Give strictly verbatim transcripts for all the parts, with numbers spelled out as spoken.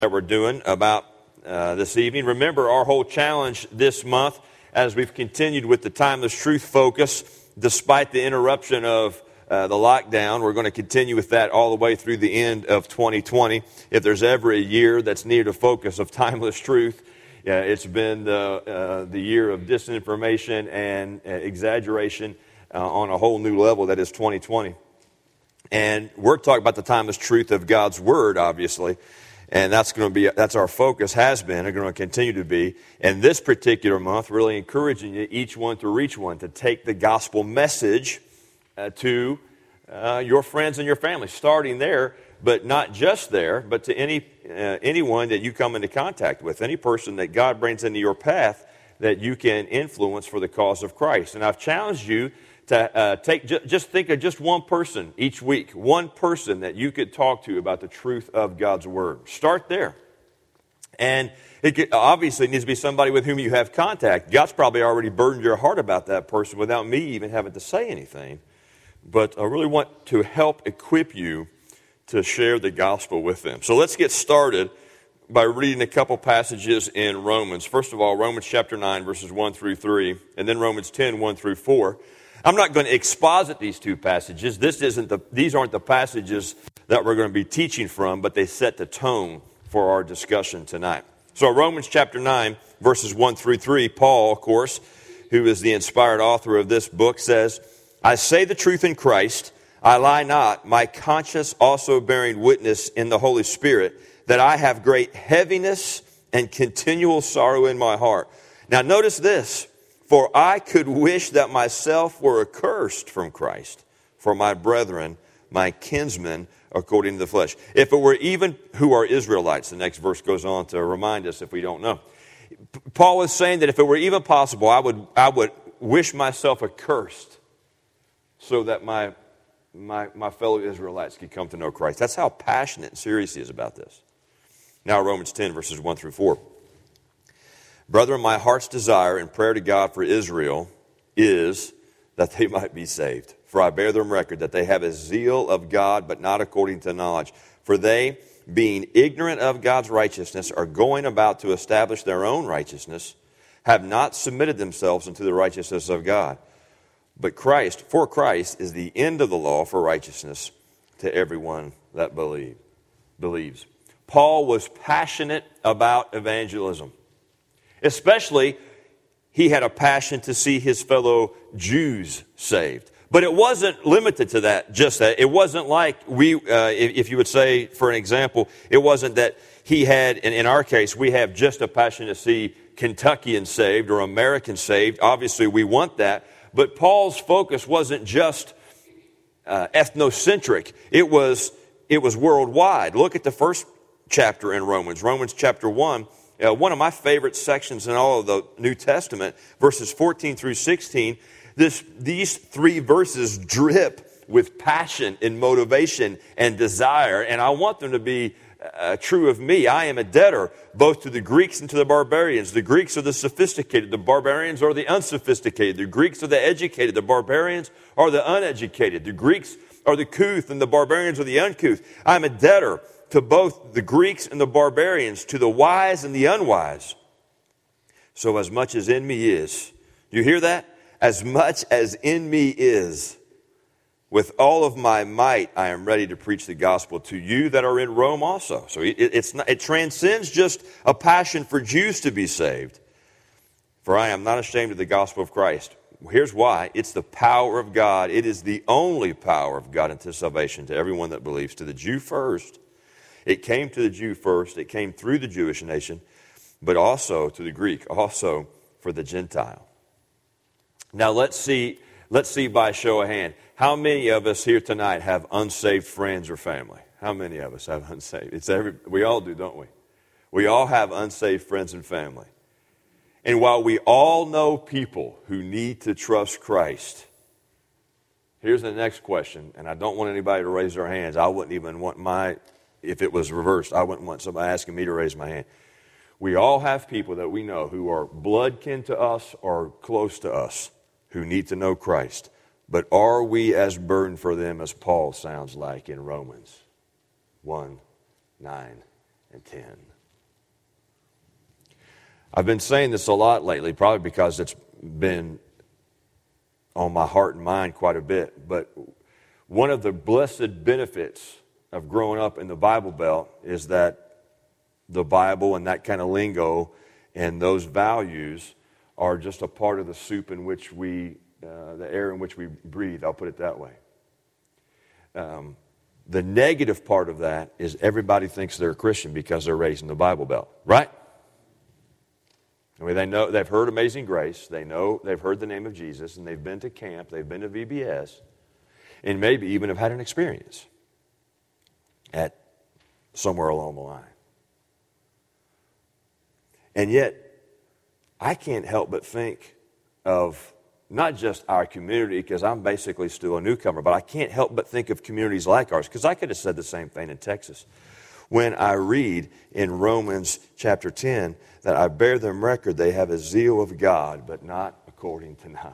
that we're doing about uh, this evening. Remember, our whole challenge this month, as we've continued with the Timeless Truth focus, despite the interruption of uh, the lockdown, we're going to continue with that all the way through the end of twenty twenty. If there's ever a year that's needed a focus of Timeless Truth, yeah, it's been the, uh, the year of disinformation and uh, exaggeration uh, on a whole new level that is twenty twenty. And we're talking about the timeless truth of God's Word, obviously. And that's going to be, that's our focus, has been, and going to continue to be. And this particular month, really encouraging you, each one to reach one, to take the gospel message uh, to uh, your friends and your family, starting there, but not just there, but to any uh, anyone that you come into contact with, any person that God brings into your path that you can influence for the cause of Christ. And I've challenged you to uh, take ju- just think of just one person each week, one person that you could talk to about the truth of God's Word. Start there. And it could, obviously it needs to be somebody with whom you have contact. God's probably already burdened your heart about that person without me even having to say anything. But I really want to help equip you to share the gospel with them. So let's get started by reading a couple passages in Romans. First of all, Romans chapter nine, verses one through three, and then Romans ten, one through four. I'm not going to exposit these two passages. This isn't the, these aren't the passages that we're going to be teaching from, but they set the tone for our discussion tonight. So Romans chapter nine, verses one through three, Paul, of course, who is the inspired author of this book, says, I say the truth in Christ, I lie not, my conscience also bearing witness in the Holy Spirit, that I have great heaviness and continual sorrow in my heart. Now notice this. For I could wish that myself were accursed from Christ, for my brethren, my kinsmen, according to the flesh. If it were even who are Israelites, the next verse goes on to remind us if we don't know. Paul is saying that if it were even possible, I would I would wish myself accursed so that my, my, my fellow Israelites could come to know Christ. That's how passionate and serious he is about this. Now Romans ten, verses one through four. Brethren, my heart's desire and prayer to God for Israel is that they might be saved. For I bear them record that they have a zeal of God, but not according to knowledge. For they, being ignorant of God's righteousness, are going about to establish their own righteousness, have not submitted themselves unto the righteousness of God. But Christ, for Christ, is the end of the law for righteousness to everyone that believe, believes. Paul was passionate about evangelism. Especially, he had a passion to see his fellow Jews saved. But it wasn't limited to that, just that. It wasn't like we, uh, if, if you would say, for an example, it wasn't that he had, and in our case, we have just a passion to see Kentuckians saved or Americans saved. Obviously, we want that. But Paul's focus wasn't just uh, ethnocentric. It was, it was worldwide. Look at the first chapter in Romans, Romans chapter one. Uh, one of my favorite sections in all of the New Testament, verses fourteen through sixteen, this, these three verses drip with passion and motivation and desire, and I want them to be uh, true of me. I am a debtor both to the Greeks and to the barbarians. The Greeks are the sophisticated, the barbarians are the unsophisticated. The Greeks are the educated, the barbarians are the uneducated. The Greeks are the couth and the barbarians are the uncouth. I am a debtor to both the Greeks and the barbarians, to the wise and the unwise. So as much as in me is, you hear that? As much as in me is, with all of my might, I am ready to preach the gospel to you that are in Rome also. So it, it's not, it transcends just a passion for Jews to be saved. For I am not ashamed of the gospel of Christ. Here's why. It's the power of God. It is the only power of God unto salvation to everyone that believes, to the Jew first. It came to the Jew first. It came through the Jewish nation, but also to the Greek, also for the Gentile. Now let's see, let's see by show of hand, how many of us here tonight have unsaved friends or family? How many of us have unsaved? It's every, we all do, don't we? We all have unsaved friends and family. And while we all know people who need to trust Christ, here's the next question, and I don't want anybody to raise their hands. I wouldn't even want my... If it was reversed, I wouldn't want somebody asking me to raise my hand. We all have people that we know who are blood kin to us or close to us who need to know Christ. But are we as burdened for them as Paul sounds like in Romans one, nine, and ten? I've been saying this a lot lately, probably because it's been on my heart and mind quite a bit. But one of the blessed benefits of growing up in the Bible Belt is that the Bible and that kind of lingo and those values are just a part of the soup in which we, uh, the air in which we breathe. I'll put it that way. Um, the negative part of that is everybody thinks they're a Christian because they're raised in the Bible Belt, right? I mean, they know, they've heard Amazing Grace, they know, they've heard the name of Jesus, and they've been to camp, they've been to V B S, and maybe even have had an experience at somewhere along the line. And yet, I can't help but think of not just our community, because I'm basically still a newcomer, but I can't help but think of communities like ours, because I could have said the same thing in Texas. When I read in Romans chapter ten that I bear them record, they have a zeal of God, but not according to knowledge.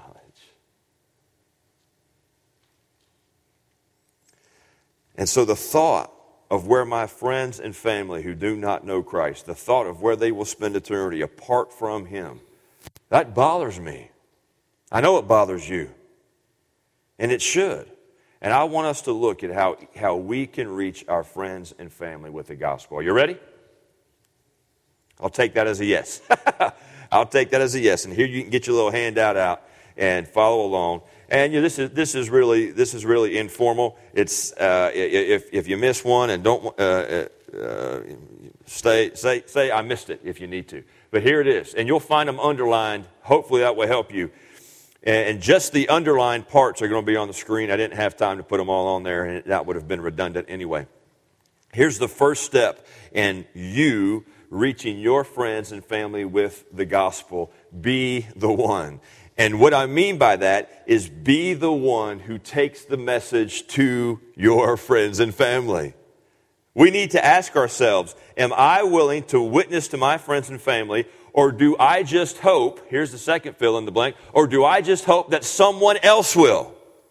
And so the thought of where my friends and family who do not know Christ, the thought of where they will spend eternity apart from Him, that bothers me. I know it bothers you. And it should. And I want us to look at how, how we can reach our friends and family with the gospel. Are you ready? I'll take that as a yes. I'll take that as a yes. And here you can get your little handout out and follow along. And you know, this is this is really this is really informal. It's uh, if if you miss one and don't uh, uh, stay say say I missed it if you need to. But here it is, and you'll find them underlined. Hopefully that will help you. And just the underlined parts are going to be on the screen. I didn't have time to put them all on there, and that would have been redundant anyway. Here's the first step in you reaching your friends and family with the gospel. Be the one. And what I mean by that is be the one who takes the message to your friends and family. We need to ask ourselves, am I willing to witness to my friends and family, or do I just hope, here's the second fill in the blank, or do I just hope that someone else will?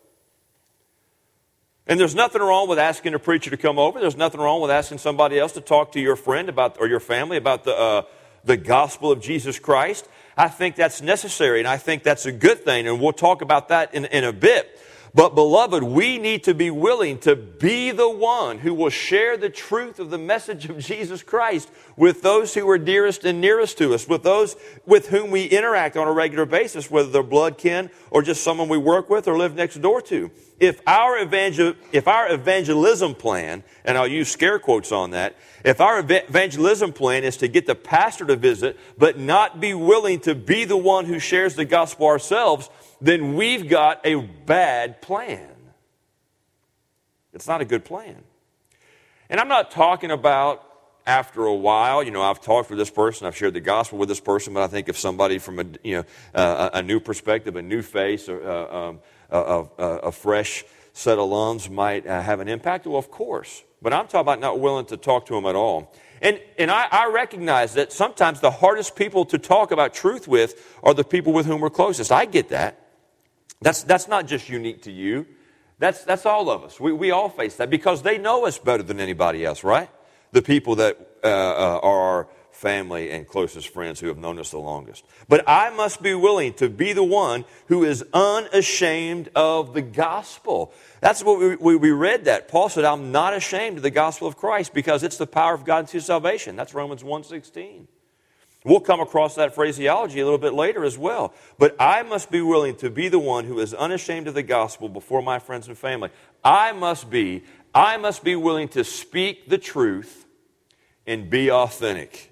And there's nothing wrong with asking a preacher to come over. There's nothing wrong with asking somebody else to talk to your friend about or your family about the uh, the gospel of Jesus Christ. I think that's necessary, and I think that's a good thing, and we'll talk about that in, in a bit. But, beloved, we need to be willing to be the one who will share the truth of the message of Jesus Christ with those who are dearest and nearest to us, with those with whom we interact on a regular basis, whether they're blood kin or just someone we work with or live next door to. If our evangel, if our evangelism plan, and I'll use scare quotes on that, if our evangelism plan is to get the pastor to visit, but not be willing to be the one who shares the gospel ourselves, then we've got a bad plan. It's not a good plan. And I'm not talking about after a while, you know, I've talked with this person, I've shared the gospel with this person, but I think if somebody from a, you know, uh, a new perspective, a new face, or uh, um, a, a, a fresh set of lungs might uh, have an impact, well, of course. But I'm talking about not willing to talk to them at all. And and I, I recognize that sometimes the hardest people to talk about truth with are the people with whom we're closest. I get that. That's that's not just unique to you. That's that's all of us. We we all face that because they know us better than anybody else, right? The people that uh, uh, are our family and closest friends who have known us the longest. But I must be willing to be the one who is unashamed of the gospel. That's what we, we, we read that. Paul said, I'm not ashamed of the gospel of Christ because it's the power of God to salvation. That's Romans one sixteen. We'll come across that phraseology a little bit later as well. But I must be willing to be the one who is unashamed of the gospel before my friends and family. I must be, I must be willing to speak the truth and be authentic.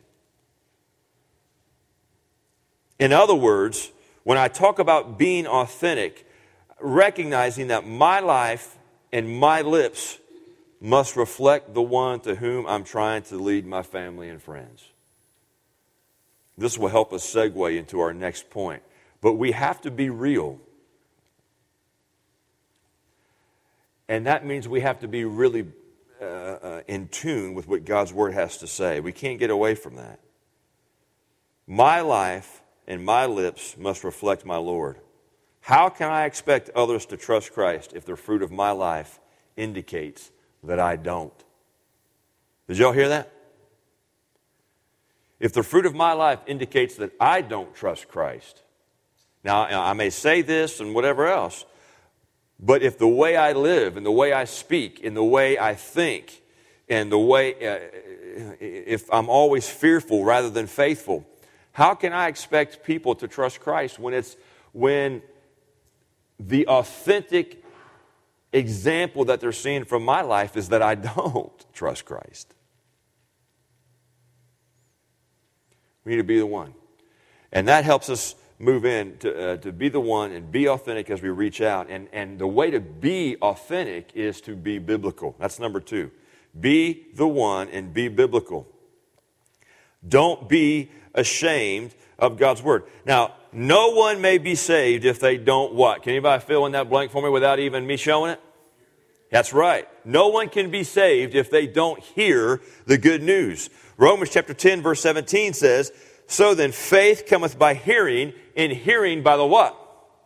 In other words, when I talk about being authentic, recognizing that my life and my lips must reflect the one to whom I'm trying to lead my family and friends. This will help us segue into our next point. But we have to be real. And that means we have to be really uh, uh, in tune with what God's Word has to say. We can't get away from that. My life and my lips must reflect my Lord. How can I expect others to trust Christ if the fruit of my life indicates that I don't? Did y'all hear that? if the fruit of my life indicates that I don't trust Christ, now I may say this and whatever else, but if the way I live and the way I speak and the way I think and the way, uh, if I'm always fearful rather than faithful, how can I expect people to trust Christ when it's, when the authentic example that they're seeing from my life is that I don't trust Christ? We need to be the one. And that helps us move in to, uh, to be the one and be authentic as we reach out. And, and the way to be authentic is to be biblical. That's number two. Be the one and be biblical. Don't be ashamed of God's word. Now, no one may be saved if they don't what? Can anybody fill in that blank for me without even me showing it? That's right. No one can be saved if they don't hear the good news. Romans chapter ten, verse seventeen says, so then faith cometh by hearing, and hearing by the what?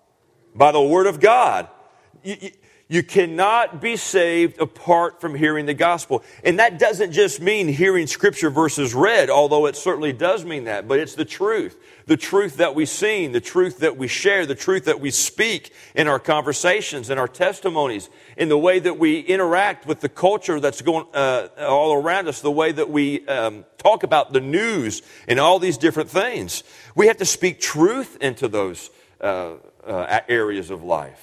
By the word of God. You, you, you cannot be saved apart from hearing the gospel. And that doesn't just mean hearing scripture verses read, although it certainly does mean that. But it's the truth. The truth that we sing, the truth that we share, the truth that we speak in our conversations, in our testimonies, in the way that we interact with the culture that's going uh, all around us, the way that we um, talk about the news and all these different things. We have to speak truth into those uh, uh, areas of life.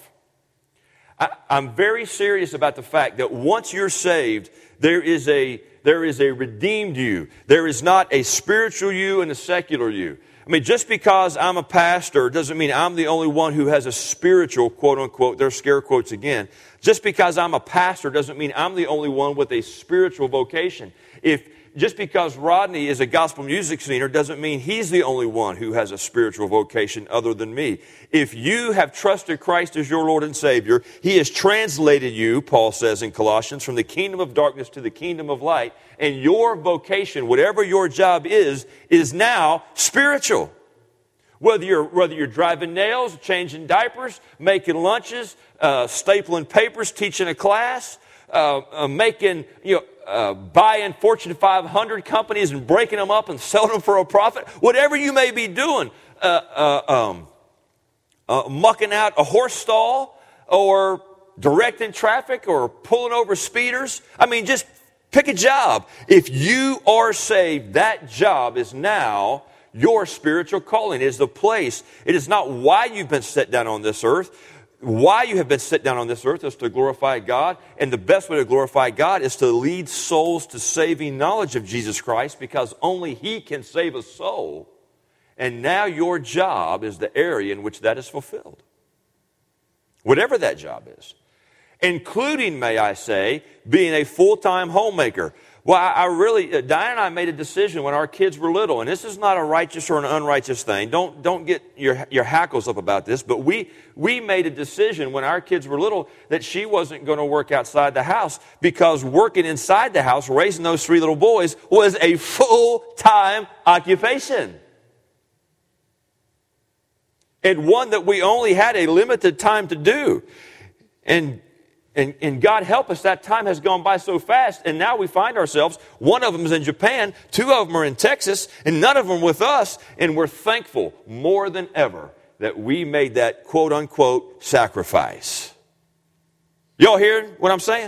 I, I'm very serious about the fact that once you're saved, there is a there is a redeemed you. There is not a spiritual you and a secular you. I mean, just because I'm a pastor doesn't mean I'm the only one who has a spiritual, quote unquote, there's scare quotes again. Just because I'm a pastor doesn't mean I'm the only one with a spiritual vocation. If just because Rodney is a gospel music singer doesn't mean he's the only one who has a spiritual vocation other than me. If you have trusted Christ as your Lord and Savior, He has translated you, Paul says in Colossians, from the kingdom of darkness to the kingdom of light, and your vocation, whatever your job is, is now spiritual. Whether you're, whether you're driving nails, changing diapers, making lunches, uh, stapling papers, teaching a class, uh, uh, making, you know, Uh, buying Fortune five hundred companies and breaking them up and selling them for a profit, whatever you may be doing, uh, uh, um, uh, mucking out a horse stall or directing traffic or pulling over speeders. I mean, just pick a job. If you are saved, that job is now your spiritual calling. It is the place. It is not why you've been set down on this earth. Why you have been set down on this earth is to glorify God, and the best way to glorify God is to lead souls to saving knowledge of Jesus Christ, because only He can save a soul. And now your job is the area in which that is fulfilled. Whatever that job is. Including, may I say, being a full-time homemaker. Well, I, I really, uh, Diane and I made a decision when our kids were little, and this is not a righteous or an unrighteous thing. Don't don't get your your hackles up about this, but we we made a decision when our kids were little that she wasn't going to work outside the house, because working inside the house, raising those three little boys, was a full-time occupation. And one that we only had a limited time to do. And And, and God help us, that time has gone by so fast, and now we find ourselves, one of them is in Japan, two of them are in Texas, and none of them with us, and we're thankful more than ever that we made that quote-unquote sacrifice. Y'all hear what I'm saying?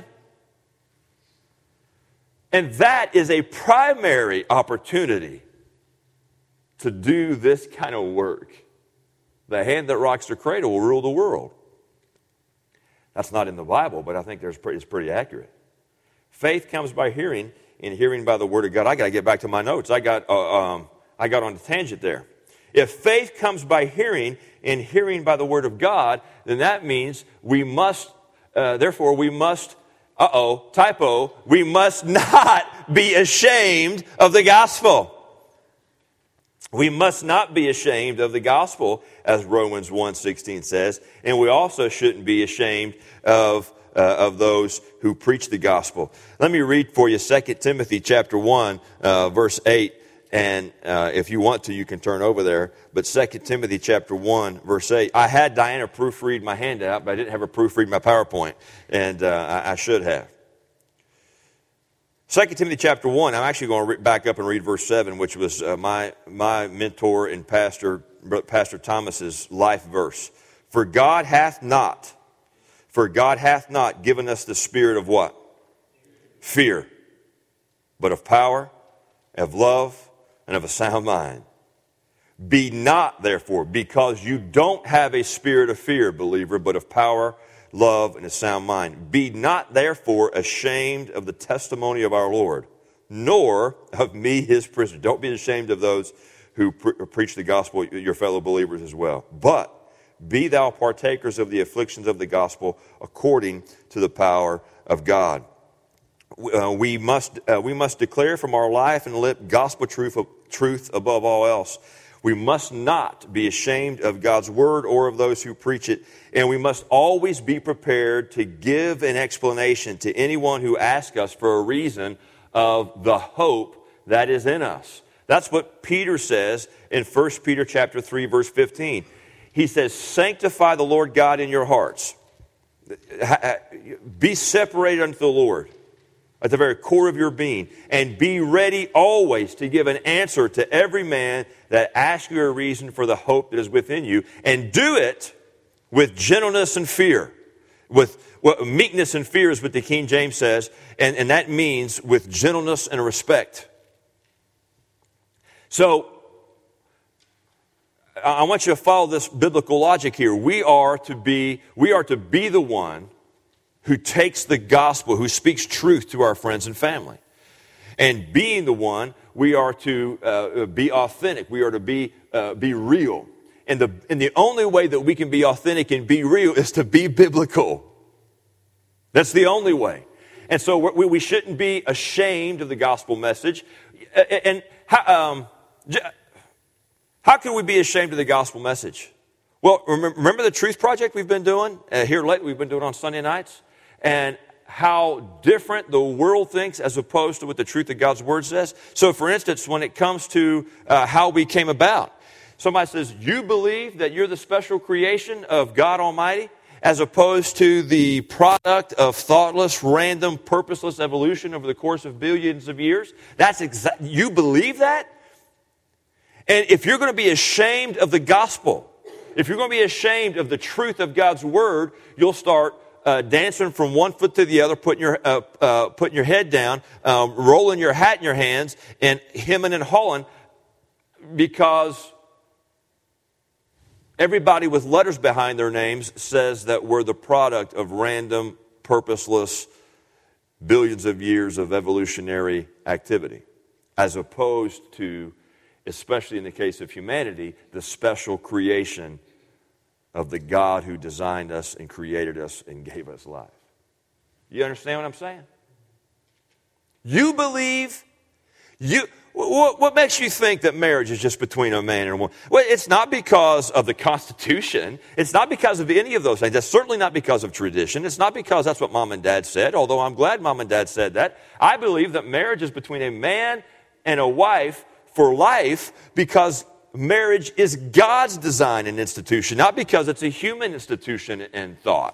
And that is a primary opportunity to do this kind of work. The hand that rocks the cradle will rule the world. That's not in the Bible, but I think there's pretty, it's pretty accurate. Faith comes by hearing, and hearing by the Word of God. I got to get back to my notes. I got uh, um, I got on a tangent there. If faith comes by hearing, and hearing by the Word of God, then that means we must, uh, therefore we must, uh-oh, typo, we must not be ashamed of the gospel. We must not be ashamed of the gospel, as Romans one sixteen says, and we also shouldn't be ashamed of uh, of those who preach the gospel. Let me read for you Second Timothy chapter one, uh, verse eight, and uh, if you want to, you can turn over there. But Second Timothy chapter one, verse eight. I had Diana proofread my handout, but I didn't have her proofread my PowerPoint, and uh, I, I should have. Second Timothy chapter one, I'm actually going to re- back up and read verse seven, which was uh, my, my mentor and Pastor, Pastor Thomas's life verse. For God hath not, for God hath not given us the spirit of what? Fear, but of power, of love, and of a sound mind. Be not, therefore, because you don't have a spirit of fear, believer, but of power, love, and a sound mind. Be not, therefore, ashamed of the testimony of our Lord, nor of me, his prisoner. Don't be ashamed of those who pre- preach the gospel, your fellow believers as well. But be thou partakers of the afflictions of the gospel according to the power of God. Uh, we must uh, we must declare from our life and lip gospel truth, truth above all else. We must not be ashamed of God's word or of those who preach it, and we must always be prepared to give an explanation to anyone who asks us for a reason of the hope that is in us. That's what Peter says in First Peter chapter three, verse fifteen. He says, sanctify the Lord God in your hearts. Be separated unto the Lord at the very core of your being, and be ready always to give an answer to every man that asks you a reason for the hope that is within you, and do it with gentleness and fear. With well, meekness and fear is what the King James says, and, and that means with gentleness and respect. So, I want you to follow this biblical logic here. We are to be, we are to be the one who takes the gospel, who speaks truth to our friends and family. And being the one, we are to uh, be authentic. We are to be uh, be real. And the and the only way that we can be authentic and be real is to be biblical. That's the only way. And so we, we shouldn't be ashamed of the gospel message. And how, um, how can we be ashamed of the gospel message? Well, remember the Truth Project we've been doing? Uh, here lately, we've been doing on Sunday nights? And how different the world thinks as opposed to what the truth of God's Word says. So, for instance, when it comes to uh, how we came about, somebody says, you believe that you're the special creation of God Almighty as opposed to the product of thoughtless, random, purposeless evolution over the course of billions of years? That's exa- you believe that? And if you're going to be ashamed of the gospel, if you're going to be ashamed of the truth of God's Word, you'll start Uh, dancing from one foot to the other, putting your uh, uh, putting your head down, um, rolling your hat in your hands, and hemming and hawing, because everybody with letters behind their names says that we're the product of random, purposeless, billions of years of evolutionary activity, as opposed to, especially in the case of humanity, the special creation of the God who designed us and created us and gave us life. You understand what I'm saying? You believe, you what, what makes you think that marriage is just between a man and a woman? Well, it's not because of the Constitution. It's not because of any of those things. That's certainly not because of tradition. It's not because that's what Mom and Dad said, although I'm glad Mom and Dad said that. I believe that marriage is between a man and a wife for life because marriage is God's design and institution, not because it's a human institution and thought.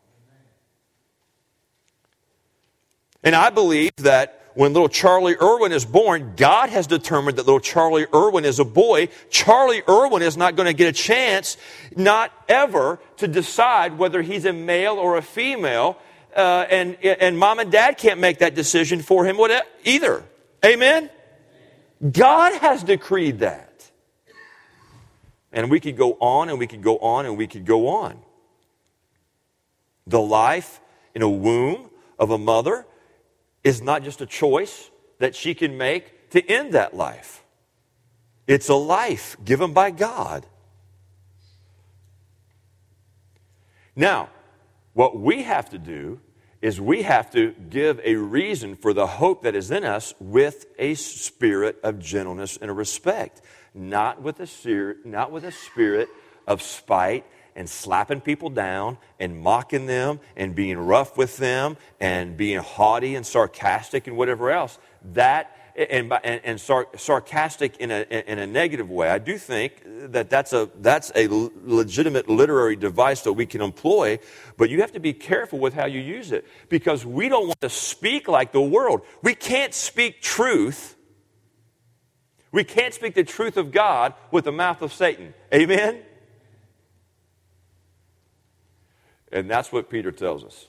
And I believe that when little Charlie Irwin is born, God has determined that little Charlie Irwin is a boy. Charlie Irwin is not going to get a chance, not ever, to decide whether he's a male or a female. Uh, and, and mom and dad can't make that decision for him either. Amen? God has decreed that. And we could go on and we could go on and we could go on. The life in a womb of a mother is not just a choice that she can make to end that life. It's a life given by God. Now, what we have to do is we have to give a reason for the hope that is in us with a spirit of gentleness and respect. Not with a not with a spirit of spite and slapping people down and mocking them and being rough with them and being haughty and sarcastic and whatever else. That and, by, and, and sar, sarcastic in a, in a negative way. I do think that that's a, that's a legitimate literary device that we can employ, but you have to be careful with how you use it, because we don't want to speak like the world. We can't speak truth. We can't speak the truth of God with the mouth of Satan. Amen? And that's what Peter tells us.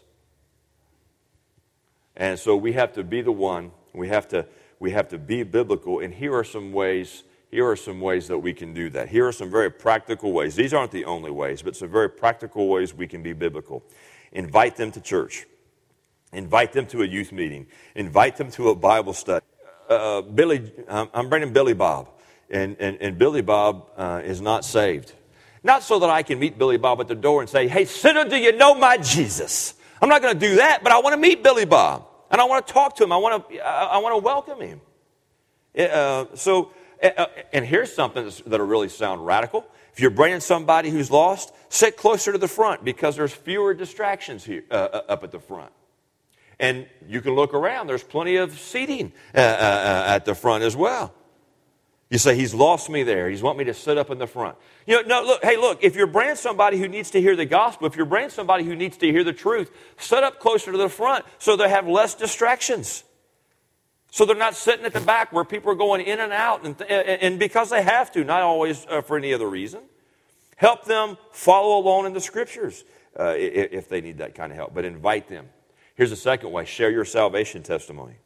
And so we have to be the one, we have to we have to be biblical, and here are some ways, here are some ways that we can do that. Here are some very practical ways. These aren't the only ways, but some very practical ways we can be biblical. Invite them to church. Invite them to a youth meeting. Invite them to a Bible study. Uh, Billy, I'm bringing Billy Bob, and, and, and Billy Bob uh, is not saved. Not so that I can meet Billy Bob at the door and say, "Hey, sinner, do you know my Jesus?" I'm not going to do that, but I want to meet Billy Bob, and I want to talk to him. I want to, I want to welcome him. Uh, so, uh, and here's something that'll really sound radical. If you're bringing somebody who's lost, sit closer to the front, because there's fewer distractions here uh, up at the front. And you can look around. There's plenty of seating uh, uh, at the front as well. You say, "He's lost me there. He's want me to sit up in the front." You know, no, look, hey, look, if you're bringing somebody who needs to hear the gospel, if you're bringing somebody who needs to hear the truth, sit up closer to the front so they have less distractions. So they're not sitting at the back where people are going in and out, and, and because they have to, not always uh, for any other reason. Help them follow along in the Scriptures uh, if they need that kind of help, but invite them. Here's the second way: share your salvation testimony.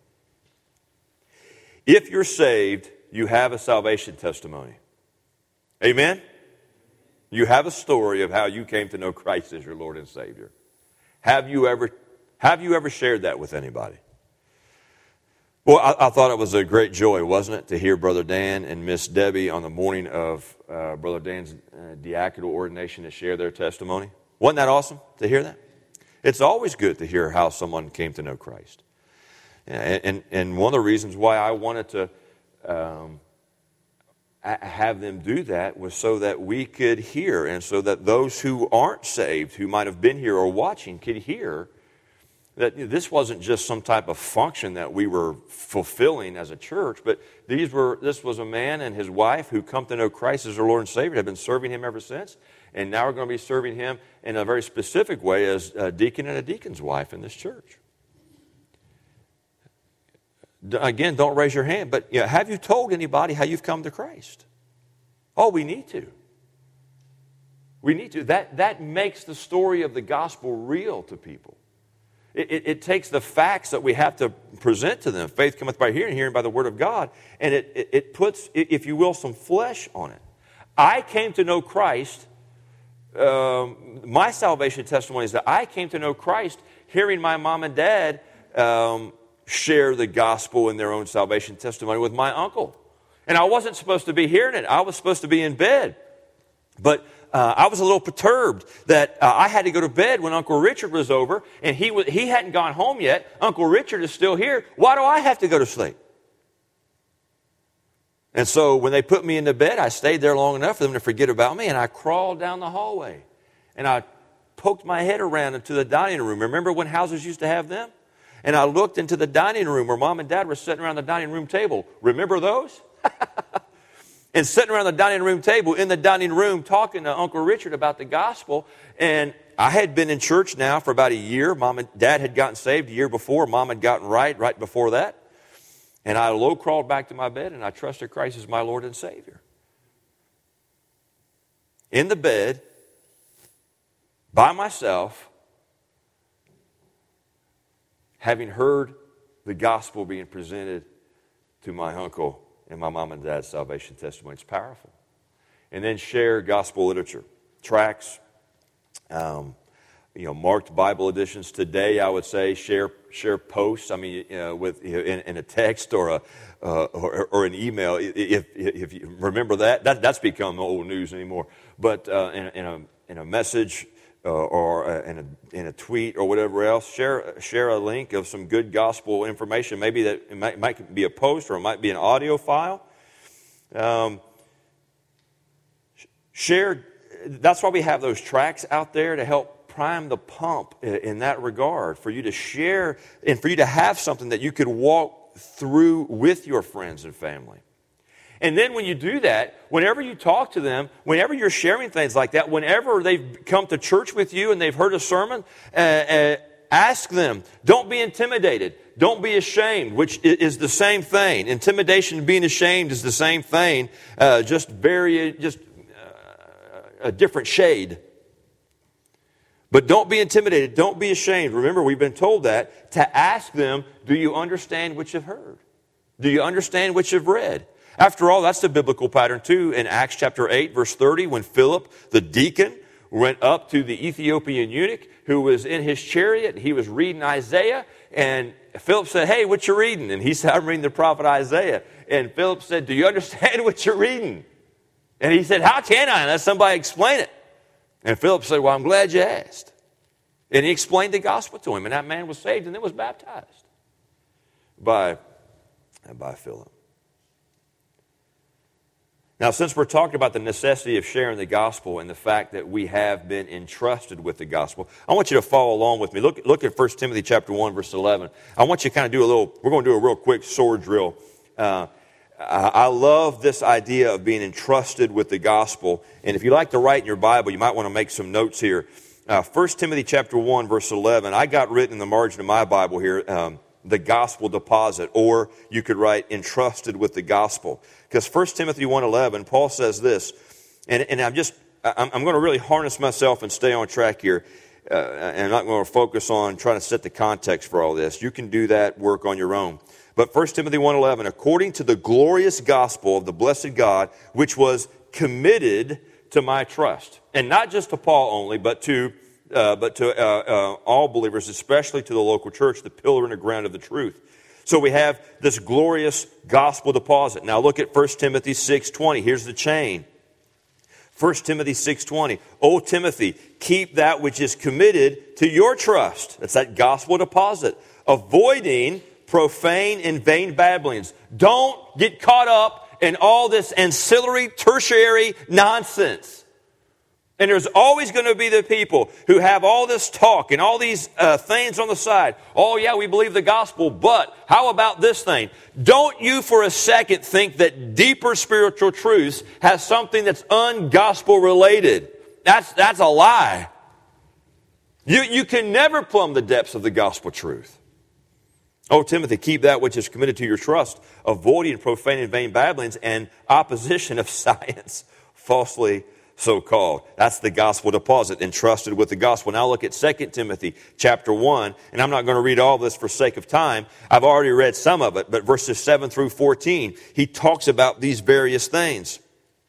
If you're saved, you have a salvation testimony. Amen? You have a story of how you came to know Christ as your Lord and Savior. Have you ever, have you ever shared that with anybody? Well, I, I thought it was a great joy, wasn't it, to hear Brother Dan and Miss Debbie on the morning of uh, Brother Dan's uh, diaconal ordination to share their testimony. Wasn't that awesome to hear that? It's always good to hear how someone came to know Christ. And, and, and one of the reasons why I wanted to um, have them do that was so that we could hear, and so that those who aren't saved, who might have been here or watching, could hear that this wasn't just some type of function that we were fulfilling as a church, but these were this was a man and his wife who come to know Christ as their Lord and Savior, have been serving Him ever since, and now we're going to be serving Him in a very specific way as a deacon and a deacon's wife in this church. Again, don't raise your hand, but you know, have you told anybody how you've come to Christ? Oh, we need to. We need to. That, that makes the story of the gospel real to people. It, it, it takes the facts that we have to present to them. Faith cometh by hearing, hearing by the word of God. And it, it, it puts, if you will, some flesh on it. I came to know Christ. Um, my salvation testimony is that I came to know Christ hearing my mom and dad um, share the gospel in their own salvation testimony with my uncle. And I wasn't supposed to be hearing it. I was supposed to be in bed. But uh, I was a little perturbed that uh, I had to go to bed when Uncle Richard was over, and he, was, he hadn't gone home yet. Uncle Richard is still here. Why do I have to go to sleep? And so when they put me into bed, I stayed there long enough for them to forget about me, and I crawled down the hallway. And I poked my head around into the dining room. Remember when houses used to have them? And I looked into the dining room where Mom and Dad were sitting around the dining room table. Remember those? And sitting around the dining room table, in the dining room, talking to Uncle Richard about the gospel. And I had been in church now for about a year. Mom and Dad had gotten saved a year before. Mom had gotten right, right before that. And I low crawled back to my bed, and I trusted Christ as my Lord and Savior. In the bed, by myself, having heard the gospel being presented to my uncle and my mom and dad's salvation testimony. It's powerful. And then share gospel literature, tracts, um, you know, marked Bible editions. Today, I would say share share posts. I mean, you know, with you know, in, in a text or a uh, or, or an email. If if you remember that, that that's become old news anymore. But uh, in, in a in a message. Uh, or uh, in a in a tweet or whatever else, share share a link of some good gospel information. Maybe that it might, might be a post or it might be an audio file. Um, share. That's why we have those tracts out there to help prime the pump in, in that regard. For you to share and for you to have something that you could walk through with your friends and family. And then when you do that, whenever you talk to them, whenever you're sharing things like that, whenever they've come to church with you and they've heard a sermon, uh, uh, ask them. Don't be intimidated. Don't be ashamed, which is the same thing. Intimidation and being ashamed is the same thing, uh, just very, just uh, a different shade. But don't be intimidated. Don't be ashamed. Remember, we've been told that to ask them, do you understand what you've heard? Do you understand what you've read? After all, that's the biblical pattern too. In Acts chapter eight, verse thirty, when Philip, the deacon, went up to the Ethiopian eunuch who was in his chariot, and he was reading Isaiah, and Philip said, hey, what you reading? And he said, I'm reading the prophet Isaiah. And Philip said, do you understand what you're reading? And he said, how can I unless somebody explain it? And Philip said, well, I'm glad you asked. And he explained the gospel to him, and that man was saved and then was baptized by, by Philip. Now, since we're talking about the necessity of sharing the gospel and the fact that we have been entrusted with the gospel, I want you to follow along with me. Look, look at First Timothy chapter one, verse eleven. I want you to kind of do a little, we're going to do a real quick sword drill. Uh, I, I love this idea of being entrusted with the gospel. And if you like to write in your Bible, you might want to make some notes here. Uh, First Timothy chapter one, verse eleven. I got written in the margin of my Bible here, um, the gospel deposit, or you could write entrusted with the gospel. Because First Timothy one eleven, Paul says this, and, and I'm just, I'm, I'm going to really harness myself and stay on track here, uh, and I'm not going to focus on trying to set the context for all this. You can do that work on your own. But First Timothy one eleven, according to the glorious gospel of the blessed God, which was committed to my trust. And not just to Paul only, but to Uh, but to uh, uh, all believers, especially to the local church, the pillar and the ground of the truth. So we have this glorious gospel deposit. Now look at First Timothy six twenty. Here's the chain. First Timothy six twenty. O Timothy, keep that which is committed to your trust. That's that gospel deposit. Avoiding profane and vain babblings. Don't get caught up in all this ancillary, tertiary nonsense. And there's always going to be the people who have all this talk and all these uh, things on the side. Oh, yeah, we believe the gospel, but how about this thing? Don't you for a second think that deeper spiritual truths has something that's ungospel related. That's, that's a lie. You, you can never plumb the depths of the gospel truth. Oh, Timothy, keep that which is committed to your trust, avoiding profane and vain babblings and opposition of science, falsely so-called. That's the gospel deposit, entrusted with the gospel. Now look at Second Timothy chapter one, and I'm not going to read all this for sake of time. I've already read some of it, but verses seven through fourteen, he talks about these various things.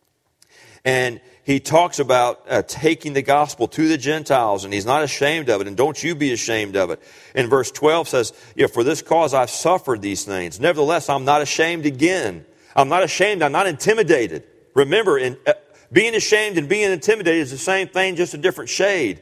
And he talks about uh, taking the gospel to the Gentiles, and he's not ashamed of it, and don't you be ashamed of it. And verse twelve says, yeah, for this cause I've suffered these things. Nevertheless, I'm not ashamed again. I'm not ashamed. I'm not intimidated. Remember, in uh, being ashamed and being intimidated is the same thing, just a different shade.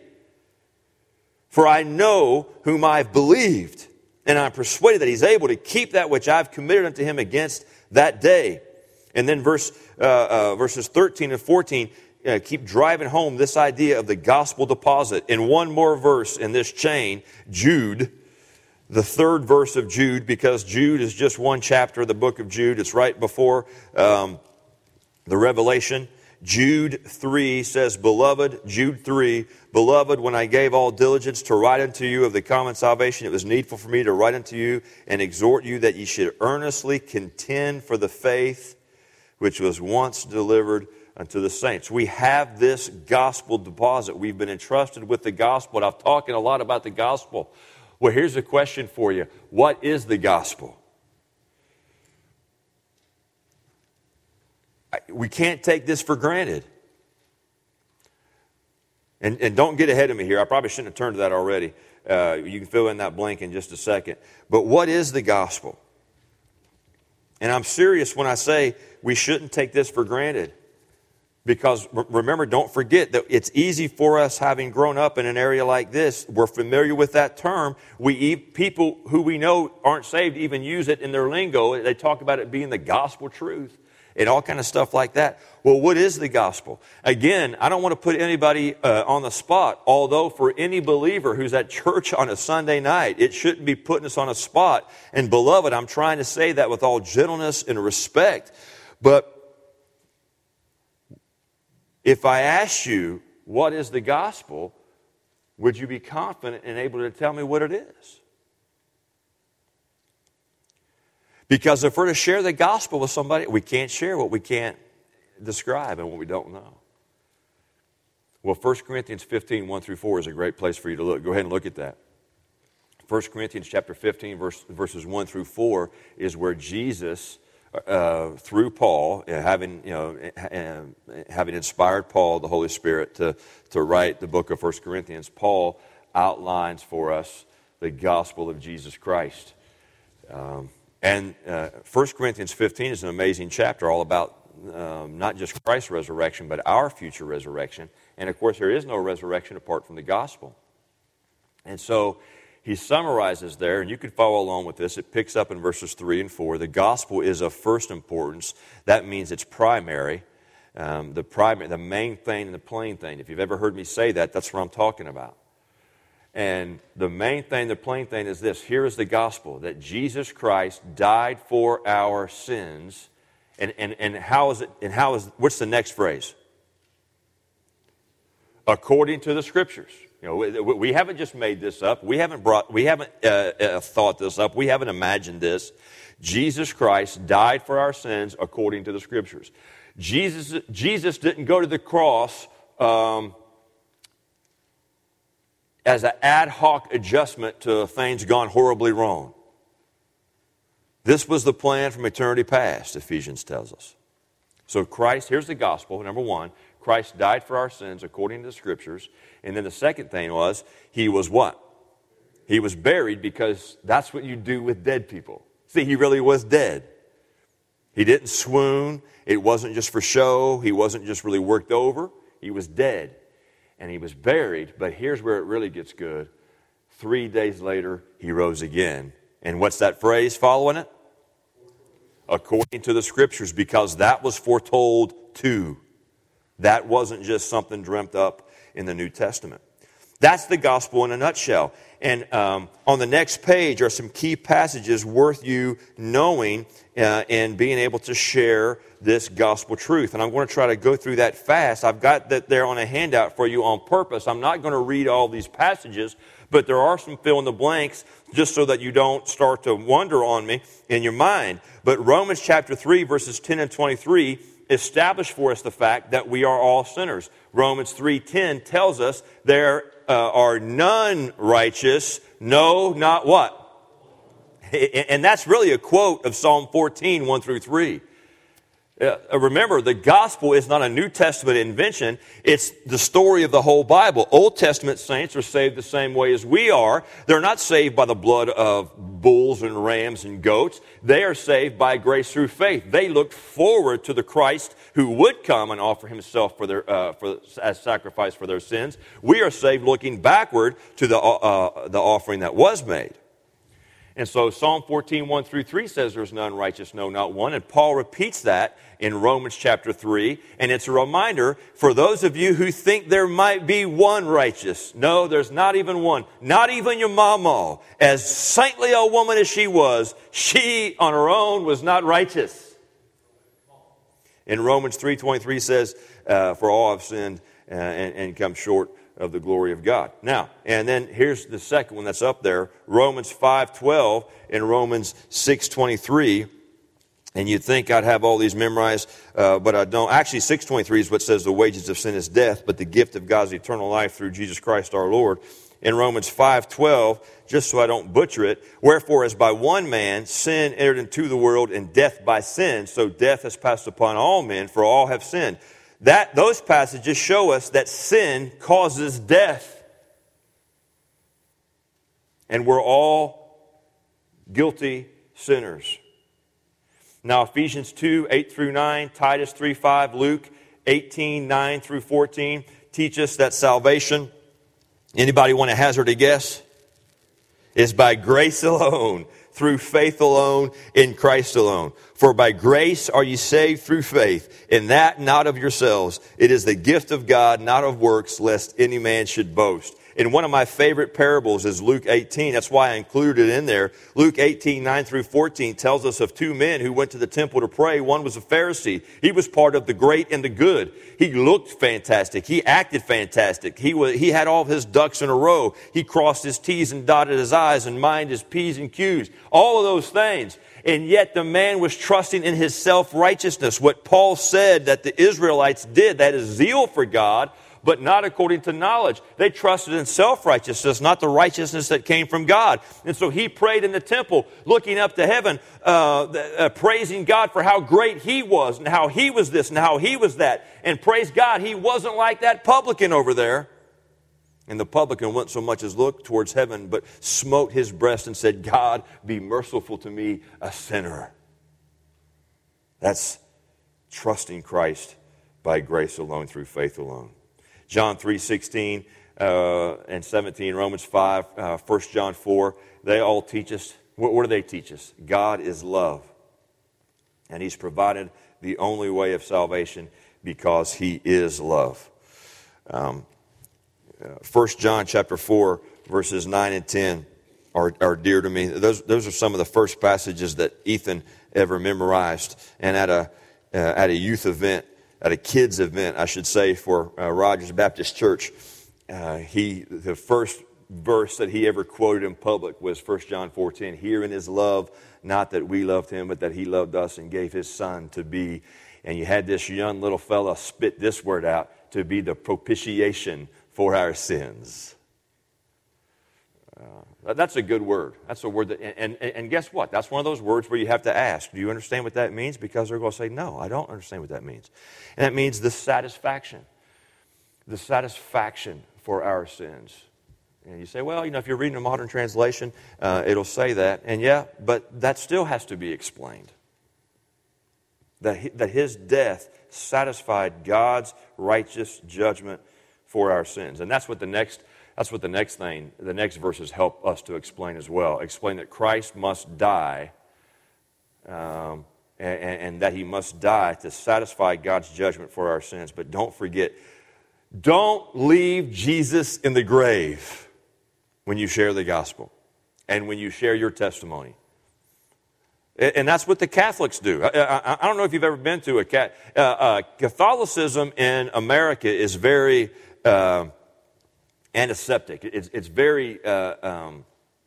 For I know whom I've believed, and I'm persuaded that he's able to keep that which I've committed unto him against that day. And then verse uh, uh, verses thirteen and fourteen uh, keep driving home this idea of the gospel deposit. In one more verse in this chain, Jude, the third verse of Jude, because Jude is just one chapter of the book of Jude. It's right before um, the Revelation. Jude three says, Beloved, Jude three, Beloved, when I gave all diligence to write unto you of the common salvation, it was needful for me to write unto you and exhort you that ye should earnestly contend for the faith which was once delivered unto the saints. We have this gospel deposit. We've been entrusted with the gospel. And I've talked a lot about the gospel. Well, here's a question for you. What is the gospel? We can't take this for granted. And, and don't get ahead of me here. I probably shouldn't have turned to that already. Uh, you can fill in that blank in just a second. But what is the gospel? And I'm serious when I say we shouldn't take this for granted. Because remember, don't forget that it's easy for us, having grown up in an area like this, we're familiar with that term. We people who we know aren't saved even use it in their lingo. They talk about it being the gospel truth. and all kind of stuff like that. Well, what is the gospel? Again, I don't want to put anybody uh, on the spot, although for any believer who's at church on a Sunday night, it shouldn't be putting us on a spot. And beloved, I'm trying to say that with all gentleness and respect. But if I ask you, what is the gospel, would you be confident and able to tell me what it is? Because if we're to share the gospel with somebody, we can't share what we can't describe and what we don't know. Well, First Corinthians fifteen, one through four is a great place for you to look. Go ahead and look at that. First Corinthians chapter fifteen, verse, verses one through four is where Jesus, uh, through Paul, uh, having you know, uh, having inspired Paul, the Holy Spirit, to, to write the book of First Corinthians, Paul outlines for us the gospel of Jesus Christ. Um, And uh, First Corinthians fifteen is an amazing chapter all about um, not just Christ's resurrection, but our future resurrection. And, of course, there is no resurrection apart from the gospel. And so he summarizes there, and you can follow along with this. It picks up in verses three and four. The gospel is of first importance. That means it's primary, um, the primary, the main thing and the plain thing. If you've ever heard me say that, that's what I'm talking about. And the main thing, the plain thing is this. Here is the gospel, that Jesus Christ died for our sins. And, and, and how is it, and how is, what's the next phrase? According to the Scriptures. You know, we, we haven't just made this up. We haven't brought, we haven't uh, uh, thought this up. We haven't imagined this. Jesus Christ died for our sins according to the Scriptures. Jesus, Jesus didn't go to the cross um, as an ad hoc adjustment to things gone horribly wrong. This was the plan from eternity past, Ephesians tells us. So Christ, here's the gospel, number one, Christ died for our sins according to the Scriptures. And then the second thing was, he was what? He was buried, because that's what you do with dead people. See, he really was dead. He didn't swoon. It wasn't just for show. He wasn't just really worked over. He was dead. And he was buried, but here's where it really gets good. Three days later, he rose again. And what's that phrase following it? According to the Scriptures, because that was foretold too. That wasn't just something dreamt up in the New Testament. That's the gospel in a nutshell. And um, on the next page are some key passages worth you knowing uh, and being able to share this gospel truth. And I'm going to try to go through that fast. I've got that there on a handout for you on purpose. I'm not going to read all these passages, but there are some fill in the blanks just so that you don't start to wonder on me in your mind. But Romans chapter three, verses ten and twenty-three establish for us the fact that we are all sinners. Romans three ten tells us there uh, are none righteous, no, not what? And that's really a quote of Psalm fourteen, one through three. Uh, remember, the gospel is not a New Testament invention. It's the story of the whole Bible. Old Testament saints are saved the same way as we are. They're not saved by the blood of bulls and rams and goats. They are saved by grace through faith. They looked forward to the Christ who would come and offer himself for their, uh, for, as sacrifice for their sins. We are saved looking backward to the, uh, the offering that was made. And so Psalm fourteen, one through three says there's none righteous, no, not one. And Paul repeats that in Romans chapter three. And it's a reminder for those of you who think there might be one righteous. No, there's not even one. Not even your mama. As saintly a woman as she was, she on her own was not righteous. In Romans three twenty-three says, uh, for all have sinned uh, and, and come short of the glory of God. Now, and then here's the second one that's up there, Romans five twelve and Romans six twenty-three. And you'd think I'd have all these memorized, uh, but I don't. Actually, six twenty-three is what says the wages of sin is death, but the gift of God is eternal life through Jesus Christ our Lord. In Romans five twelve, just so I don't butcher it, wherefore as by one man sin entered into the world, and death by sin, so death has passed upon all men, for all have sinned. That, those passages show us that sin causes death. And we're all guilty sinners. Now, Ephesians two, eight through nine, Titus three, five, Luke eighteen, nine through fourteen teach us that salvation, anybody want to hazard a guess? Is by grace alone, through faith alone, in Christ alone. For by grace are ye saved through faith, and that not of yourselves. It is the gift of God, not of works, lest any man should boast. And one of my favorite parables is Luke eighteen. That's why I included it in there. Luke eighteen, nine through fourteen tells us of two men who went to the temple to pray. One was a Pharisee. He was part of the great and the good. He looked fantastic. He acted fantastic. He was, he had all of his ducks in a row. He crossed his T's and dotted his I's and minded his P's and Q's. All of those things. And yet the man was trusting in his self-righteousness. What Paul said that the Israelites did, that is zeal for God, but not according to knowledge. They trusted in self-righteousness, not the righteousness that came from God. And so he prayed in the temple, looking up to heaven, uh, uh, praising God for how great he was and how he was this and how he was that. And praise God, he wasn't like that publican over there. And the publican wouldn't so much as look towards heaven, but smote his breast and said, God, be merciful to me, a sinner. That's trusting Christ by grace alone, through faith alone. John three sixteen uh, and seventeen, Romans five, uh, First John four, they all teach us, what, what do they teach us? God is love. And he's provided the only way of salvation because he is love. Um, uh, First John chapter four, verses nine and ten are, are dear to me. Those, those are some of the first passages that Ethan ever memorized. And at a, uh, at a youth event, at a kids event, I should say, for uh, Rogers Baptist Church, uh, he the first verse that he ever quoted in public was First John four ten. Herein is love, not that we loved him, but that he loved us and gave his son to be. And you had this young little fella spit this word out, to be the propitiation for our sins. Uh, that's a good word. That's a word that, and, and, and guess what? That's one of those words where you have to ask, do you understand what that means? Because they're going to say, no, I don't understand what that means. And that means the satisfaction. The satisfaction for our sins. And you say, well, you know, if you're reading a modern translation, uh, it'll say that. And yeah, but that still has to be explained. That, he, that his death satisfied God's righteous judgment for our sins. And that's what the next That's what the next thing, the next verses help us to explain as well. Explain that Christ must die, um, and, and that he must die to satisfy God's judgment for our sins. But don't forget, don't leave Jesus in the grave when you share the gospel and when you share your testimony. And that's what the Catholics do. I, I, I don't know if you've ever been to a cat. Uh, uh, Catholicism in America is very Uh, antiseptic. It's, it's very, uh, um,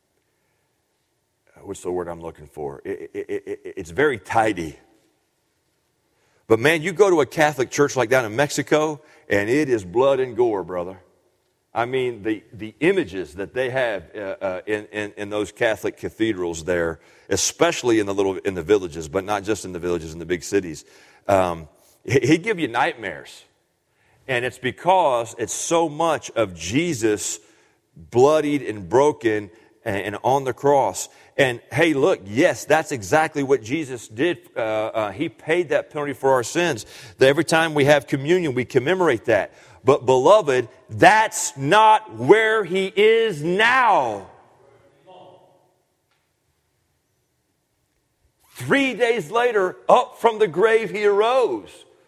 what's the word I'm looking for? It, it, it, it's very tidy. But man, you go to a Catholic church like down in Mexico, and it is blood and gore, brother. I mean, the, the images that they have uh, uh, in, in, in those Catholic cathedrals there, especially in the little in the villages, but not just in the villages, in the big cities, um, he'd give you nightmares. And it's because it's so much of Jesus bloodied and broken and, and on the cross. And hey, look, yes, that's exactly what Jesus did. Uh, uh, he paid that penalty for our sins. That every time we have communion, we commemorate that. But beloved, that's not where he is now. Three days later, up from the grave he arose.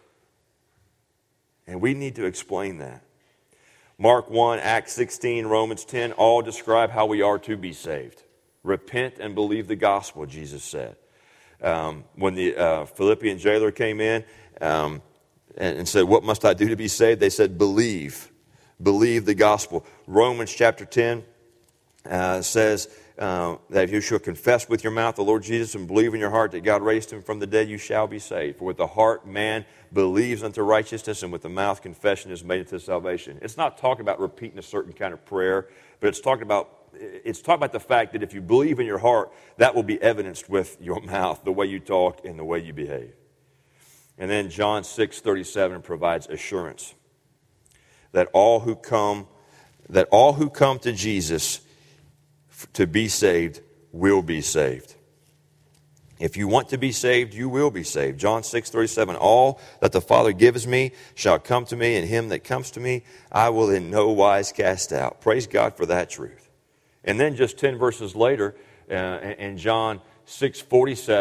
And we need to explain that. Mark one, Acts sixteen, Romans ten, all describe how we are to be saved. Repent and believe the gospel, Jesus said. Um, when the uh, Philippian jailer came in um, and, and said, what must I do to be saved? They said, believe. Believe the gospel. Romans chapter ten uh, says uh, that if you shall confess with your mouth the Lord Jesus and believe in your heart that God raised him from the dead, you shall be saved. For with the heart man believes unto righteousness, and with the mouth confession is made unto salvation. It's not talking about repeating a certain kind of prayer, but it's talking about it's talking about the fact that if you believe in your heart, that will be evidenced with your mouth, the way you talk and the way you behave. And then John six thirty-seven provides assurance that all who come that all who come to Jesus to be saved will be saved. If you want to be saved, you will be saved. John six thirty-seven, all that the Father gives me shall come to me, and him that comes to me I will in no wise cast out. Praise God for that truth. And then just ten verses later, uh, in John six forty-seven,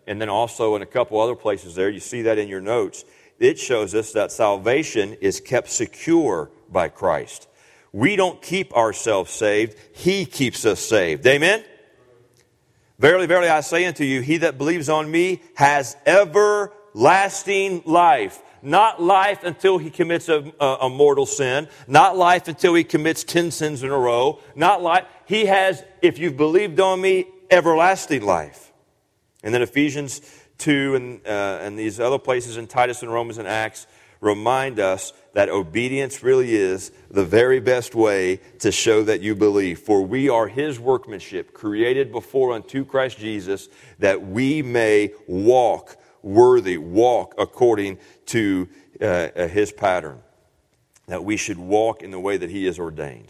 and then also in a couple other places there, you see that in your notes, it shows us that salvation is kept secure by Christ. We don't keep ourselves saved. He keeps us saved. Amen? Verily, verily, I say unto you, he that believes on me has everlasting life. Not life until he commits a, a, a mortal sin. Not life until he commits ten sins in a row. Not life. He has, if you've believed on me, everlasting life. And then Ephesians two and, uh, and these other places in Titus and Romans and Acts remind us that obedience really is the very best way to show that you believe. For we are his workmanship, created before unto Christ Jesus, that we may walk worthy, walk according to uh, his pattern. That we should walk in the way that he has ordained.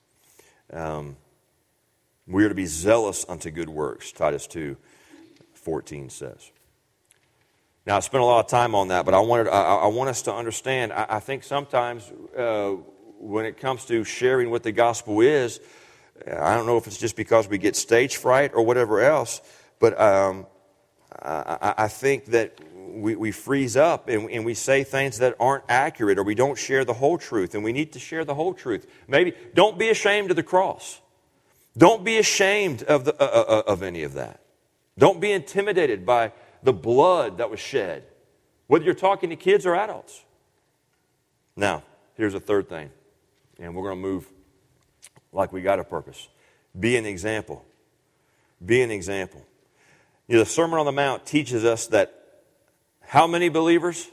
Um, we are to be zealous unto good works, Titus two fourteen says. Now, I spent a lot of time on that, but I wanted I, I want us to understand, I, I think sometimes uh, when it comes to sharing what the gospel is, I don't know if it's just because we get stage fright or whatever else, but um, I, I think that we, we freeze up and, and we say things that aren't accurate, or we don't share the whole truth, and we need to share the whole truth. Maybe don't be ashamed of the cross. Don't be ashamed of, the, uh, uh, of any of that. Don't be intimidated by the blood that was shed, whether you're talking to kids or adults. Now, here's a third thing, and we're going to move like we got a purpose. Be an example. Be an example. You know, the Sermon on the Mount teaches us that how many believers?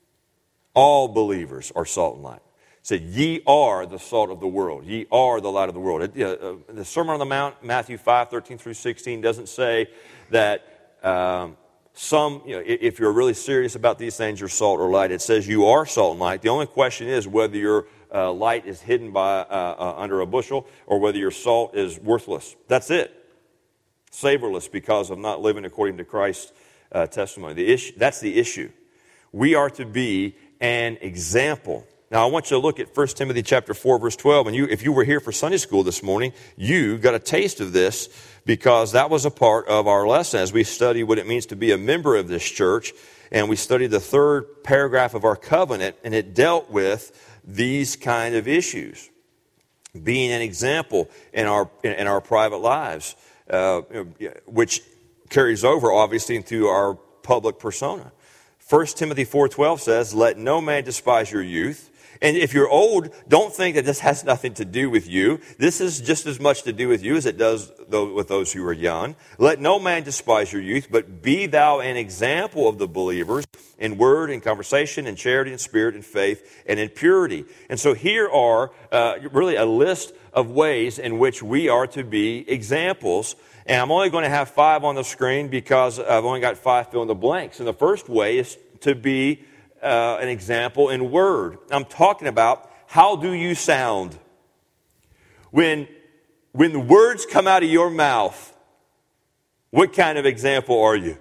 All believers are salt and light. It said, ye are the salt of the world. Ye are the light of the world. It, uh, the Sermon on the Mount, Matthew five, thirteen through sixteen, doesn't say that um, some, you know, if you're really serious about these things, you're salt or light. It says you are salt and light. The only question is whether your uh, light is hidden by uh, uh, under a bushel, or whether your salt is worthless. That's it. Savorless because of not living according to Christ's uh, testimony. The issue, that's the issue. We are to be an example. Now, I want you to look at First Timothy chapter four, verse twelve. And you, if you were here for Sunday school this morning, you got a taste of this, because that was a part of our lesson as we study what it means to be a member of this church. And we studied the third paragraph of our covenant, and it dealt with these kind of issues. Being an example in our, in our private lives, uh, which carries over, obviously, into our public persona. First Timothy four twelve says, let no man despise your youth. And if you're old, don't think that this has nothing to do with you. This is just as much to do with you as it does with those who are young. Let no man despise your youth, but be thou an example of the believers in word and conversation and charity and spirit and faith and in purity. And so here are uh, really a list of ways in which we are to be examples. And I'm only going to have five on the screen because I've only got five fill in the blanks. And the first way is to be Uh, an example in word. I'm talking about, how do you sound? When, when the words come out of your mouth, what kind of example are you?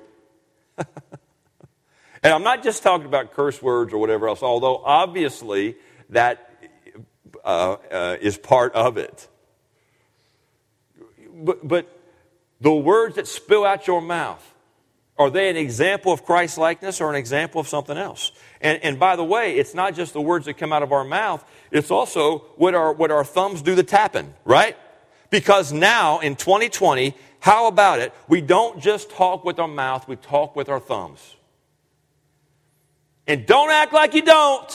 And I'm not just talking about curse words or whatever else, although obviously that uh, uh, is part of it. But, but the words that spill out your mouth, are they an example of Christ-likeness or an example of something else? And, and by the way, it's not just the words that come out of our mouth. It's also what our, what our thumbs do the tapping, right? Because now, in twenty twenty, how about it? We don't just talk with our mouth, we talk with our thumbs. And don't act like you don't.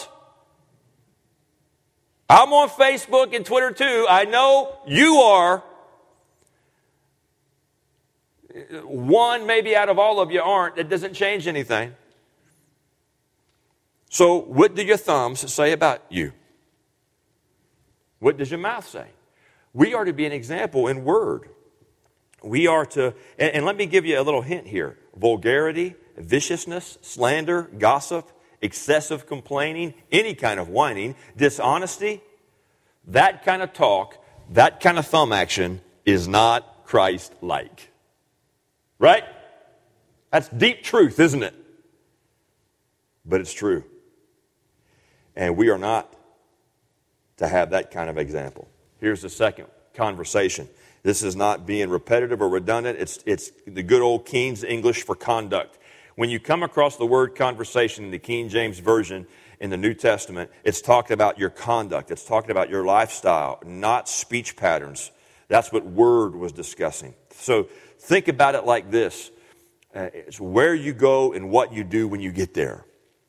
I'm on Facebook and Twitter too. I know you are. One, maybe out of all of you aren't. It doesn't change anything. So what do your thumbs say about you? What does your mouth say? We are to be an example in word. We are to, and, and let me give you a little hint here. Vulgarity, viciousness, slander, gossip, excessive complaining, any kind of whining, dishonesty, that kind of talk, that kind of thumb action is not Christ-like. Right? That's deep truth, isn't it? But it's true. And we are not to have that kind of example. Here's the second, conversation. This is not being repetitive or redundant. It's, it's the good old King's English for conduct. When you come across the word conversation in the King James Version in the New Testament, it's talking about your conduct. It's talking about your lifestyle, not speech patterns. That's what Word was discussing. So think about it like this. Uh, it's where you go and what you do when you get there.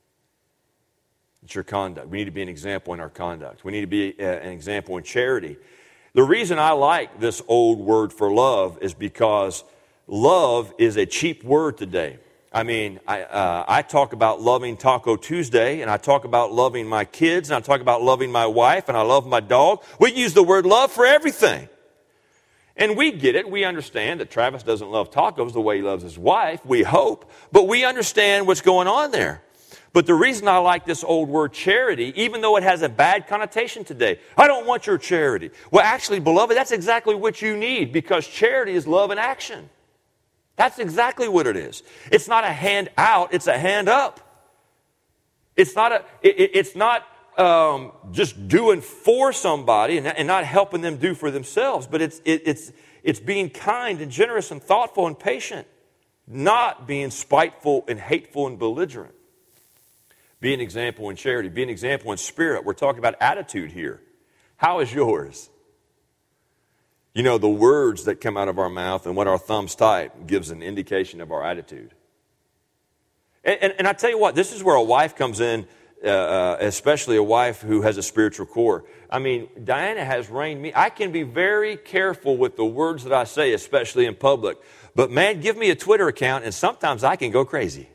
It's your conduct. We need to be an example in our conduct. We need to be uh, an example in charity. The reason I like this old word for love is because love is a cheap word today. I mean, I, uh, I talk about loving Taco Tuesday, and I talk about loving my kids, and I talk about loving my wife, and I love my dog. We use the word love for everything. And we get it. We understand that Travis doesn't love tacos the way he loves his wife, we hope, but we understand what's going on there. But the reason I like this old word charity, even though it has a bad connotation today, I don't want your charity. Well, actually, beloved, that's exactly what you need, because charity is love in action. That's exactly what it is. It's not a hand out, it's a hand up. It's not, a, it, it's not um, just doing for somebody and, and not helping them do for themselves, but it's, it, it's, it's being kind and generous and thoughtful and patient, not being spiteful and hateful and belligerent. Be an example in charity. Be an example in spirit. We're talking about attitude here. How is yours? You know, the words that come out of our mouth and what our thumbs type gives an indication of our attitude. And, and, and I tell you what, this is where a wife comes in, uh, uh, especially a wife who has a spiritual core. I mean, Diana has reined me. I can be very careful with the words that I say, especially in public. But man, give me a Twitter account and sometimes I can go crazy.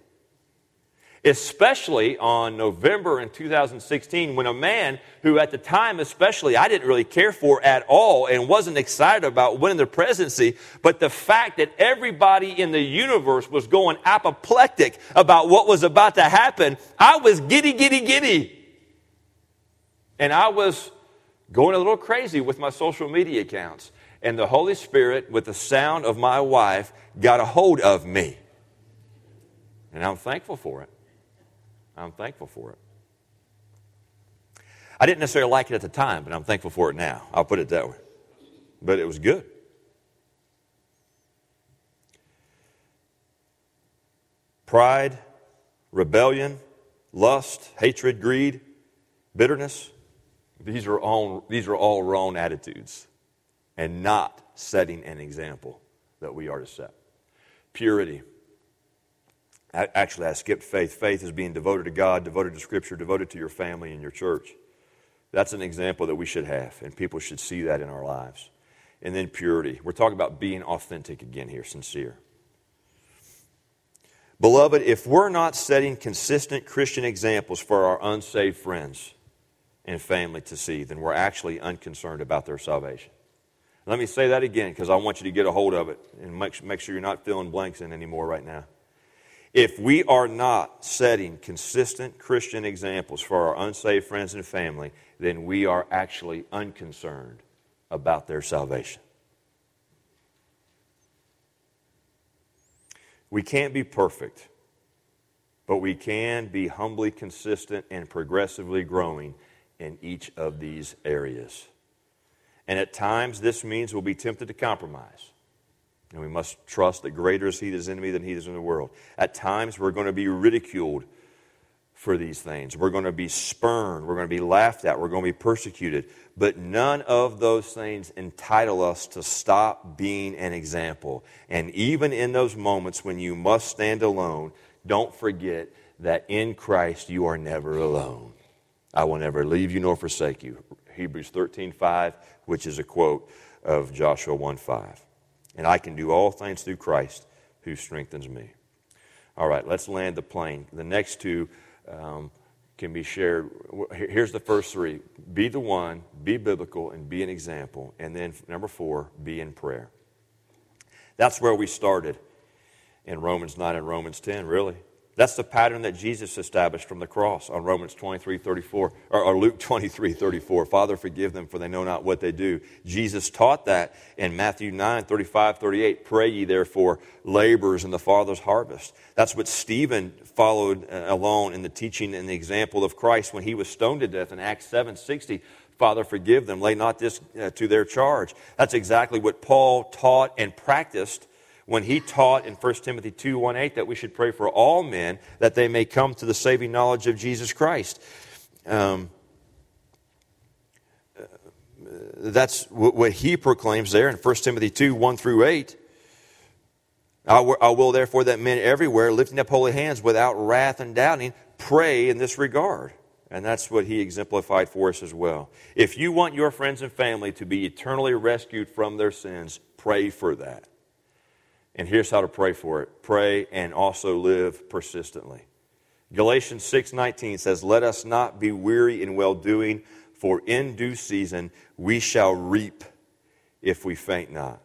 Especially on November in two thousand sixteen, when a man who at the time especially I didn't really care for at all and wasn't excited about winning the presidency, but the fact that everybody in the universe was going apoplectic about what was about to happen, I was giddy, giddy, giddy. And I was going a little crazy with my social media accounts. And the Holy Spirit, with the sound of my wife, got a hold of me. And I'm thankful for it. I'm thankful for it. I didn't necessarily like it at the time, but I'm thankful for it now. I'll put it that way. But it was good. Pride, rebellion, lust, hatred, greed, bitterness. These are all, these are all wrong attitudes and not setting an example that we are to set. Purity. Actually, I skipped faith. Faith is being devoted to God, devoted to Scripture, devoted to your family and your church. That's an example that we should have, and people should see that in our lives. And then purity. We're talking about being authentic again here, sincere. Beloved, if we're not setting consistent Christian examples for our unsaved friends and family to see, then we're actually unconcerned about their salvation. Let me say that again, because I want you to get a hold of it and make, make sure you're not filling blanks in anymore right now. If we are not setting consistent Christian examples for our unsaved friends and family, then we are actually unconcerned about their salvation. We can't be perfect, but we can be humbly consistent and progressively growing in each of these areas. And at times, this means we'll be tempted to compromise. And we must trust that greater is He that is in me than he that is in the world. At times, we're going to be ridiculed for these things. We're going to be spurned. We're going to be laughed at. We're going to be persecuted. But none of those things entitle us to stop being an example. And even in those moments when you must stand alone, don't forget that in Christ you are never alone. I will never leave you nor forsake you. Hebrews thirteen five, which is a quote of Joshua one five. And I can do all things through Christ who strengthens me. All right, let's land the plane. The next two um, can be shared. Here's the first three. Be the one, be biblical, and be an example. And then number four, be in prayer. That's where we started in Romans nine and Romans ten, really. That's the pattern that Jesus established from the cross on Romans twenty-three thirty-four, or, or Luke twenty-three thirty-four. Father, forgive them, for they know not what they do. Jesus taught that in Matthew nine thirty-five thirty-eight. Pray ye therefore laborers in the Father's harvest. That's what Stephen followed uh, along in the teaching and the example of Christ when he was stoned to death in Acts seven sixty. Father, forgive them. Lay not this uh, to their charge. That's exactly what Paul taught and practiced when he taught in First Timothy two one eight that we should pray for all men that they may come to the saving knowledge of Jesus Christ. Um, that's what he proclaims there in First Timothy two one through eight. I will therefore that men everywhere, lifting up holy hands without wrath and doubting, pray in this regard. And that's what he exemplified for us as well. If you want your friends and family to be eternally rescued from their sins, pray for that. And here's how to pray for it. Pray and also live persistently. Galatians six nineteen says, let us not be weary in well-doing, for in due season we shall reap if we faint not.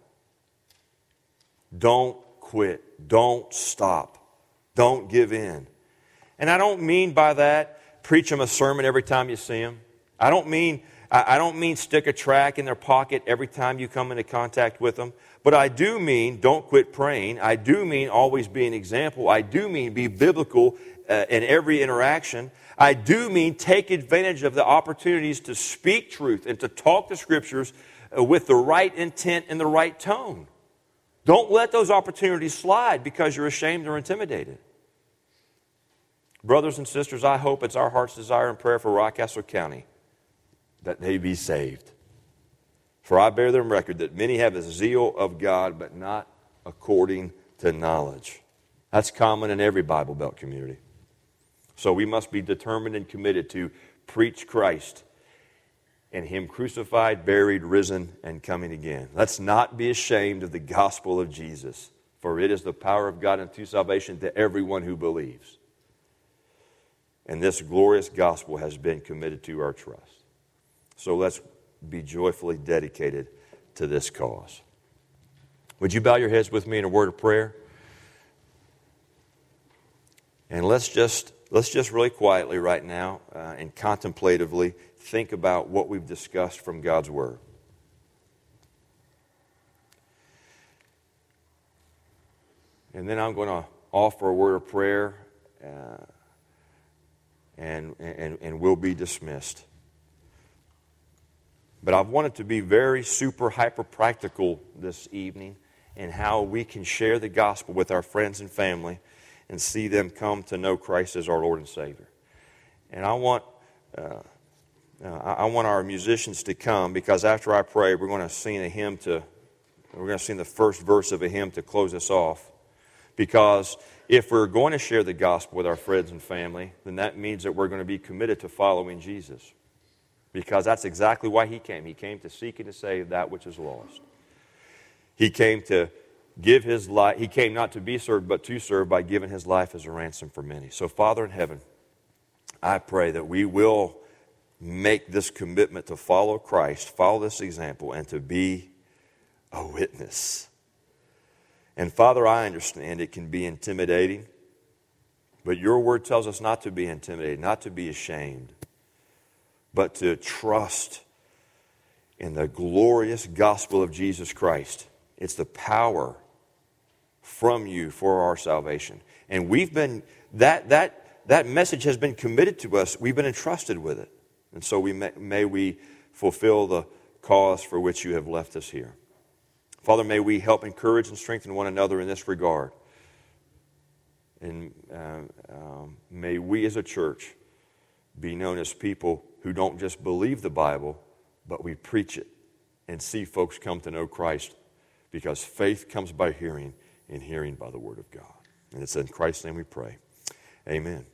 Don't quit. Don't stop. Don't give in. And I don't mean by that, preach them a sermon every time you see them. I don't mean I don't mean stick a tract in their pocket every time you come into contact with them. But I do mean don't quit praying. I do mean always be an example. I do mean be biblical uh, in every interaction. I do mean take advantage of the opportunities to speak truth and to talk the Scriptures uh, with the right intent and the right tone. Don't let those opportunities slide because you're ashamed or intimidated. Brothers and sisters, I hope it's our heart's desire and prayer for Rockcastle County that they be saved. For I bear them record that many have a zeal of God, but not according to knowledge. That's common in every Bible Belt community. So we must be determined and committed to preach Christ and Him crucified, buried, risen, and coming again. Let's not be ashamed of the gospel of Jesus, for it is the power of God unto salvation to everyone who believes. And this glorious gospel has been committed to our trust. So let's be joyfully dedicated to this cause. Would you bow your heads with me in a word of prayer? And let's just let's just really quietly right now uh, and contemplatively think about what we've discussed from God's Word. And then I'm going to offer a word of prayer, uh, and, and, and we'll be dismissed. But I've wanted to be very super hyper practical this evening in how we can share the gospel with our friends and family and see them come to know Christ as our Lord and Savior. And I want uh, uh, I want our musicians to come, because after I pray, we're going to sing a hymn to we're going to sing the first verse of a hymn to close us off. Because if we're going to share the gospel with our friends and family, then that means that we're going to be committed to following Jesus. Because that's exactly why He came. He came to seek and to save that which is lost. He came to give His life. He came not to be served, but to serve by giving His life as a ransom for many. So, Father in heaven, I pray that we will make this commitment to follow Christ, follow this example, and to be a witness. And Father, I understand it can be intimidating, but Your Word tells us not to be intimidated, not to be ashamed, but to trust in the glorious gospel of Jesus Christ. It's the power from You for our salvation. And we've been, that that that message has been committed to us. We've been entrusted with it. And so we may, may we fulfill the cause for which You have left us here. Father, may we help encourage and strengthen one another in this regard. And uh, um, may we as a church be known as people who don't just believe the Bible, but we preach it and see folks come to know Christ, because faith comes by hearing, and hearing by the Word of God. And it's in Christ's name we pray. Amen.